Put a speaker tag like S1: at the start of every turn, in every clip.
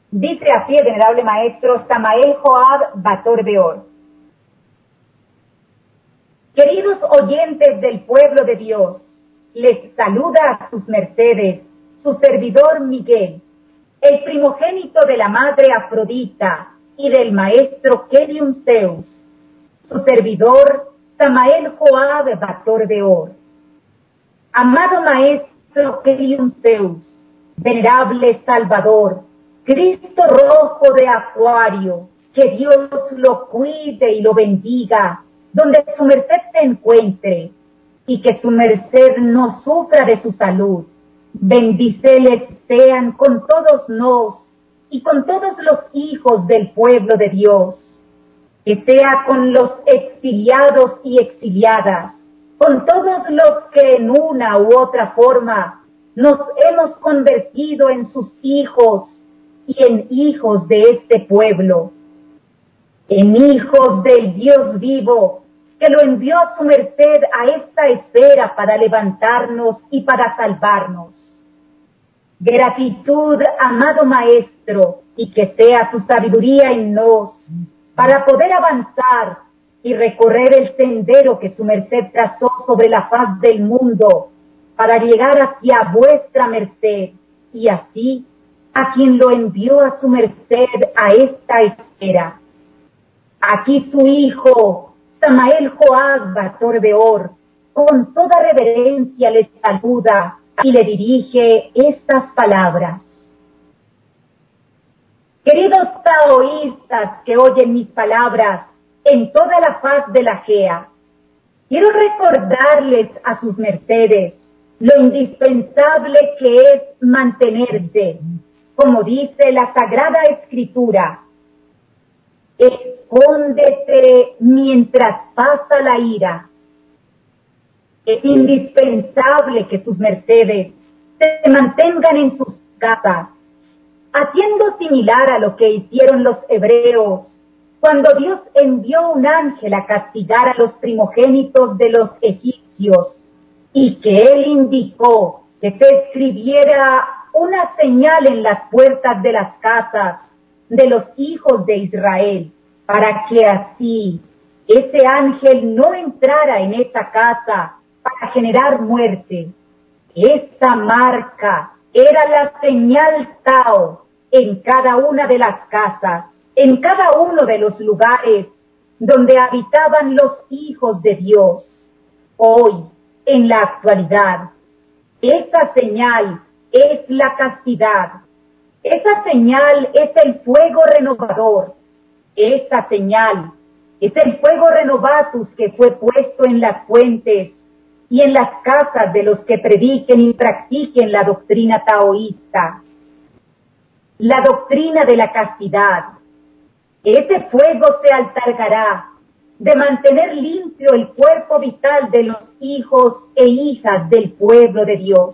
S1: Dice así el venerable maestro Samael Joab Bator Beor. Queridos oyentes del pueblo de Dios, les saluda a sus mercedes su servidor Miguel, el primogénito de la madre Afrodita y del maestro Kelium Zeus, su servidor Samael Joab Bator Beor. Amado maestro Kelium Zeus, venerable Salvador, Cristo rojo de Acuario, que Dios lo cuide y lo bendiga, donde su merced se encuentre, y que su merced no sufra de su salud. Bendiceles sean con todos nos y con todos los hijos del pueblo de Dios, que sea con los exiliados y exiliadas, con todos los que en una u otra forma nos hemos convertido en sus hijos y en hijos de este pueblo, en hijos del Dios vivo, que lo envió a su merced a esta esfera para levantarnos y para salvarnos. Gratitud, amado maestro, y que sea su sabiduría en nos, para poder avanzar y recorrer el sendero que su merced trazó sobre la faz del mundo, para llegar hacia vuestra merced, y así a quien lo envió a su merced a esta esfera. Aquí su hijo, Samael Joab Bator Beor, con toda reverencia le saluda y le dirige estas palabras. Queridos taoístas que oyen mis palabras en toda la faz de la Gea, quiero recordarles a sus mercedes lo indispensable que es mantenerse, como dice la Sagrada Escritura: escóndete mientras pasa la ira. Es indispensable que sus mercedes se mantengan en sus casas, haciendo similar a lo que hicieron los hebreos cuando Dios envió un ángel a castigar a los primogénitos de los egipcios, y que él indicó que se escribiera una señal en las puertas de las casas de los hijos de Israel, para que así ese ángel no entrara en esa casa para generar muerte. Esa marca era la señal Tao en cada una de las casas, en cada uno de los lugares donde habitaban los hijos de Dios. Hoy, en la actualidad, esa señal es la castidad. Esa señal es el fuego renovador. Esa señal es el fuego renovatus que fue puesto en las fuentes y en las casas de los que prediquen y practiquen la doctrina taoísta. La doctrina de la castidad. Ese fuego se encargará de mantener limpio el cuerpo vital de los hijos e hijas del pueblo de Dios.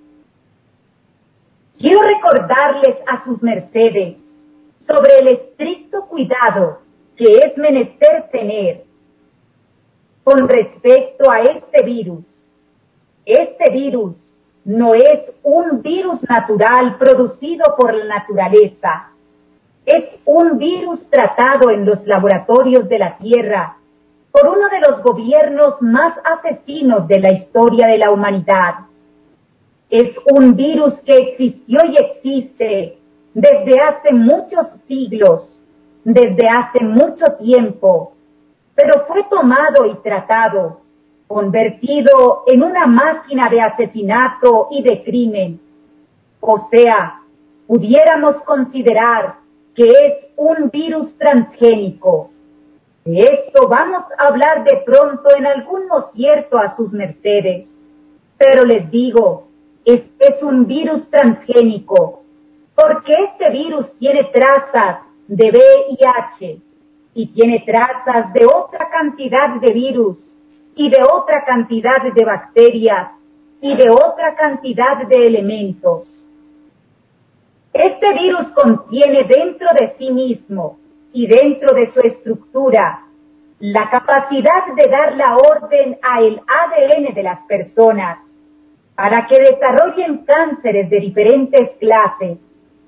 S1: Quiero recordarles a sus mercedes sobre el estricto cuidado que es menester tener con respecto a este virus. Este virus no es un virus natural producido por la naturaleza. Es un virus tratado en los laboratorios de la Tierra por uno de los gobiernos más asesinos de la historia de la humanidad. Es un virus que existió y existe desde hace muchos siglos, desde hace mucho tiempo, pero fue tomado y tratado, convertido en una máquina de asesinato y de crimen. O sea, pudiéramos considerar que es un virus transgénico. De esto vamos a hablar de pronto en algún concierto a sus mercedes. Pero les digo, es un virus transgénico, porque este virus tiene trazas de VIH y tiene trazas de otra cantidad de virus y de otra cantidad de bacterias y de otra cantidad de elementos. Este virus contiene dentro de sí mismo y dentro de su estructura la capacidad de dar la orden a el ADN de las personas para que desarrollen cánceres de diferentes clases.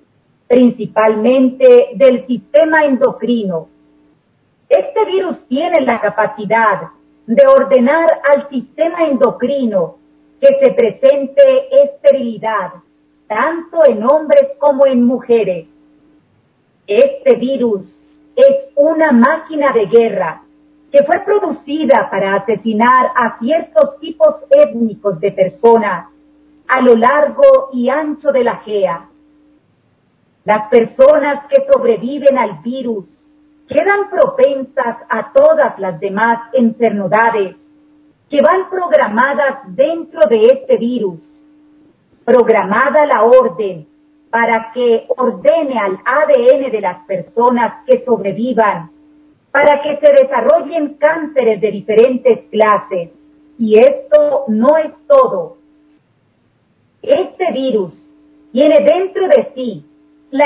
S1: principalmente del sistema endocrino. Este virus tiene la capacidad de ordenar al sistema endocrino que se presente esterilidad, tanto en hombres como en mujeres. Este virus es una máquina de guerra que fue producida para asesinar a ciertos tipos étnicos de personas a lo largo y ancho de la GEA. Las personas que sobreviven al virus quedan propensas a todas las demás enfermedades que van programadas dentro de este virus. Programada la orden para que ordene al ADN de las personas que sobrevivan, para que se desarrollen cánceres de diferentes clases. Y esto no es todo. Este virus tiene dentro de sí la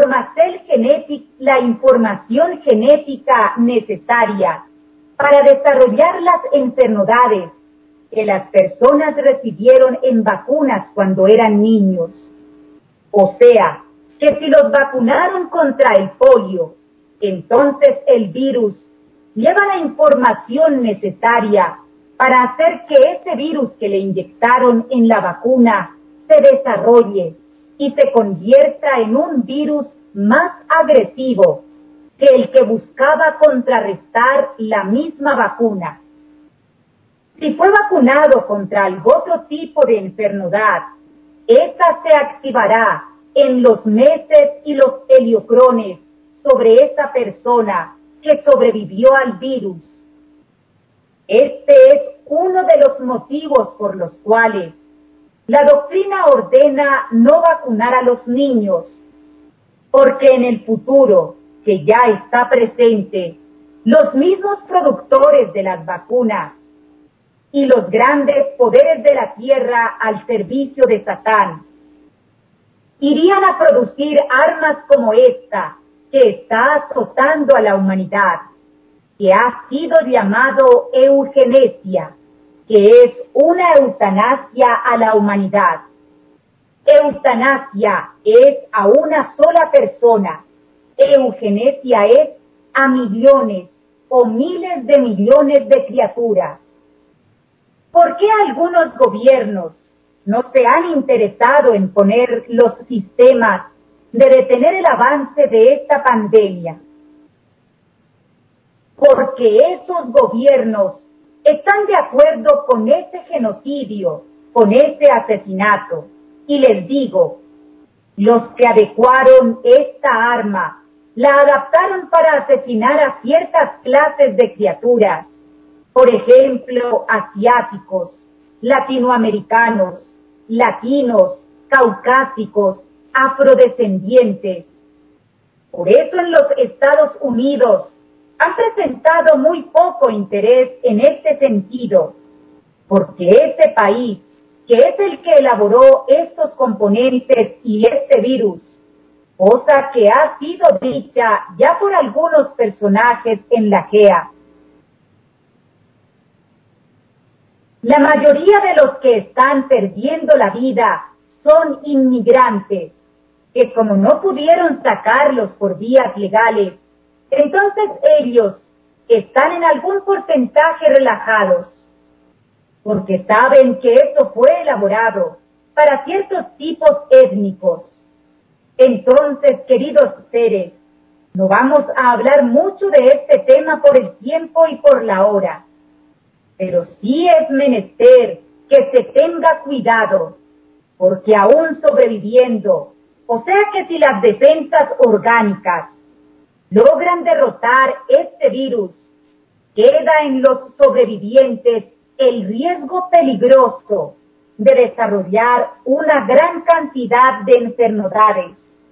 S1: información genética necesaria para desarrollar las enfermedades que las personas recibieron en vacunas cuando eran niños. O sea, que si los vacunaron contra el polio, entonces el virus lleva la información necesaria para hacer que ese virus que le inyectaron en la vacuna se desarrolle y se convierta en un virus más agresivo que el que buscaba contrarrestar la misma vacuna. Si fue vacunado contra algún otro tipo de enfermedad, esta se activará en los meses y los heliocrones sobre esa persona que sobrevivió al virus. Este es uno de los motivos por los cuales la doctrina ordena no vacunar a los niños, porque en el futuro, que ya está presente, los mismos productores de las vacunas y los grandes poderes de la tierra al servicio de Satán irían a producir armas como esta que está azotando a la humanidad, que ha sido llamado eugenesia, que es una eutanasia a la humanidad. Eutanasia es a una sola persona, eugenesia es a millones o miles de millones de criaturas. ¿Por qué algunos gobiernos no se han interesado en poner los sistemas de detener el avance de esta pandemia? Porque esos gobiernos están de acuerdo con ese genocidio, con ese asesinato. Y les digo, los que adecuaron esta arma, la adaptaron para asesinar a ciertas clases de criaturas, por ejemplo, asiáticos, latinoamericanos, latinos, caucásicos, afrodescendientes. Por eso en los Estados Unidos han presentado muy poco interés en este sentido, porque ese país, que es el que elaboró estos componentes y este virus, cosa que ha sido dicha ya por algunos personajes en la GEA. La mayoría de los que están perdiendo la vida son inmigrantes, que como no pudieron sacarlos por vías legales, entonces ellos están en algún porcentaje relajados, porque saben que esto fue elaborado para ciertos tipos étnicos. Entonces, queridos seres, no vamos a hablar mucho de este tema por el tiempo y por la hora, pero sí es menester que se tenga cuidado, porque aún sobreviviendo, o sea que si las defensas orgánicas logran derrotar este virus, queda en los sobrevivientes el riesgo peligroso de desarrollar una gran cantidad de enfermedades,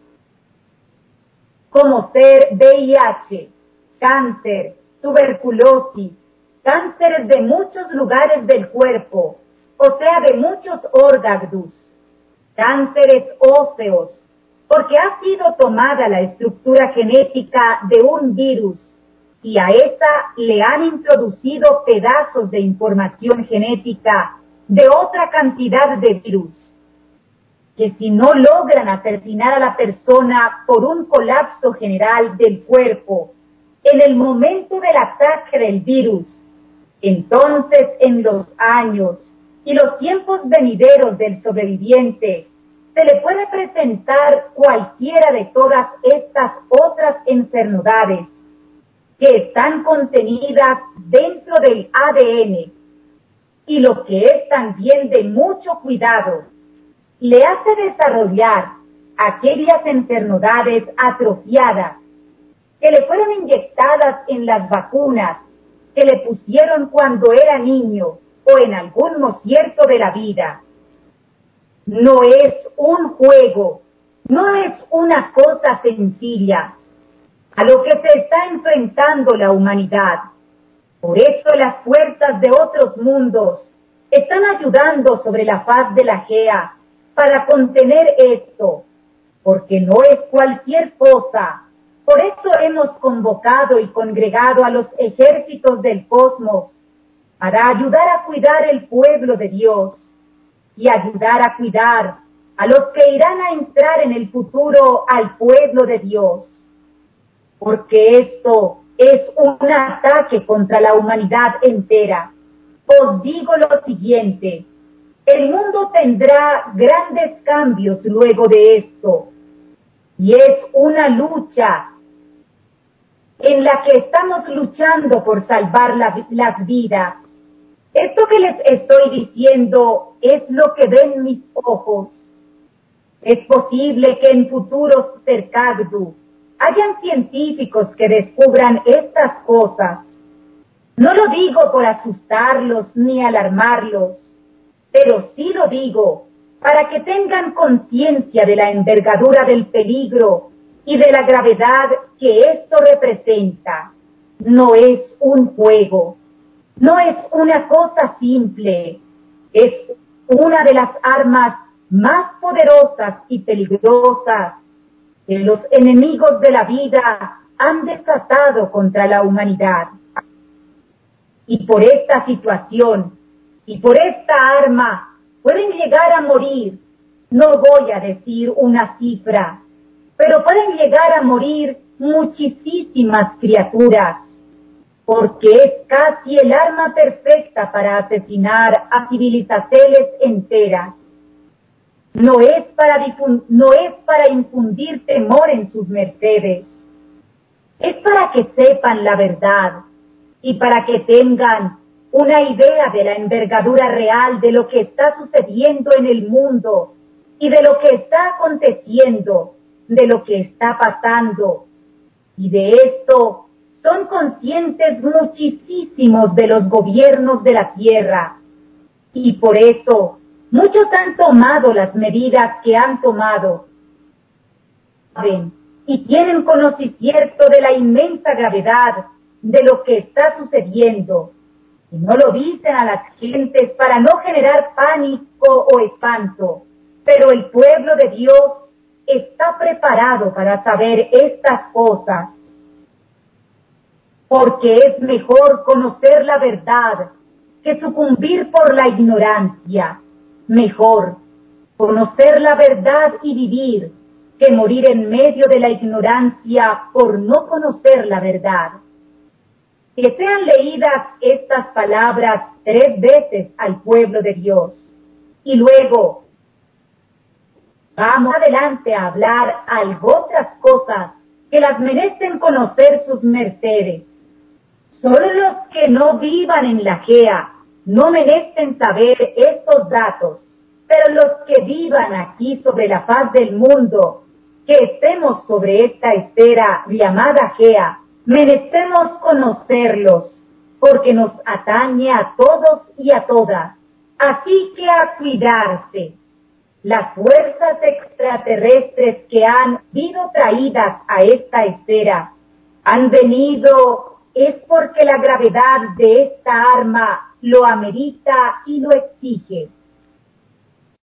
S1: como ser VIH, cáncer, tuberculosis, cánceres de muchos lugares del cuerpo, o sea, de muchos órganos, cánceres óseos, porque ha sido tomada la estructura genética de un virus y a esa le han introducido pedazos de información genética de otra cantidad de virus. que si no logran asesinar a la persona por un colapso general del cuerpo en el momento del ataque del virus, entonces en los años y los tiempos venideros del sobreviviente se le puede presentar cualquiera de todas estas otras enfermedades que están contenidas dentro del ADN, y lo que es también de mucho cuidado, le hace desarrollar aquellas enfermedades atrofiadas que le fueron inyectadas en las vacunas que le pusieron cuando era niño o en algún momento de la vida. No es un juego, no es una cosa sencilla a lo que se está enfrentando la humanidad. Por eso las fuerzas de otros mundos están ayudando sobre la faz de la Gea para contener esto, porque no es cualquier cosa. Por eso hemos convocado y congregado a los ejércitos del cosmos para ayudar a cuidar el pueblo de Dios y ayudar a cuidar a los que irán a entrar en el futuro al pueblo de Dios. Porque esto es un ataque contra la humanidad entera. Os digo lo siguiente: el mundo tendrá grandes cambios luego de esto, y es una lucha en la que estamos luchando por salvar las vidas. Esto que les estoy diciendo es lo que ven mis ojos. Es posible que en futuros cercanos hayan científicos que descubran estas cosas. No lo digo por asustarlos ni alarmarlos, pero sí lo digo para que tengan conciencia de la envergadura del peligro y de la gravedad que esto representa. No es un juego, no es una cosa simple, es una de las armas más poderosas y peligrosas que los enemigos de la vida han desatado contra la humanidad. Y por esta situación y por esta arma pueden llegar a morir, no voy a decir una cifra, pero pueden llegar a morir muchísimas criaturas, porque es casi el arma perfecta para asesinar a civilizaciones enteras. No es para infundir temor en sus mercedes, es para que sepan la verdad y para que tengan una idea de la envergadura real de lo que está sucediendo en el mundo y de lo que está aconteciendo, de lo que está pasando. Y de esto son conscientes muchísimos de los gobiernos de la tierra, y por eso muchos han tomado las medidas que han tomado. Saben y tienen conocimiento de la inmensa gravedad de lo que está sucediendo, y no lo dicen a las gentes para no generar pánico o espanto, pero el pueblo de Dios está preparado para saber estas cosas, porque es mejor conocer la verdad que sucumbir por la ignorancia. Mejor conocer la verdad y vivir que morir en medio de la ignorancia por no conocer la verdad. Que sean leídas estas palabras 3 veces al pueblo de Dios, y luego vamos adelante a hablar algo otras cosas que las merecen conocer sus mercedes. Solo los que no vivan en la Gea no merecen saber estos datos, pero los que vivan aquí sobre la faz del mundo, que estemos sobre esta esfera llamada Gea, merecemos conocerlos, porque nos atañe a todos y a todas. Así que a cuidarse. Las fuerzas extraterrestres que han sido traídas a esta esfera han venido es porque la gravedad de esta arma lo amerita y lo exige.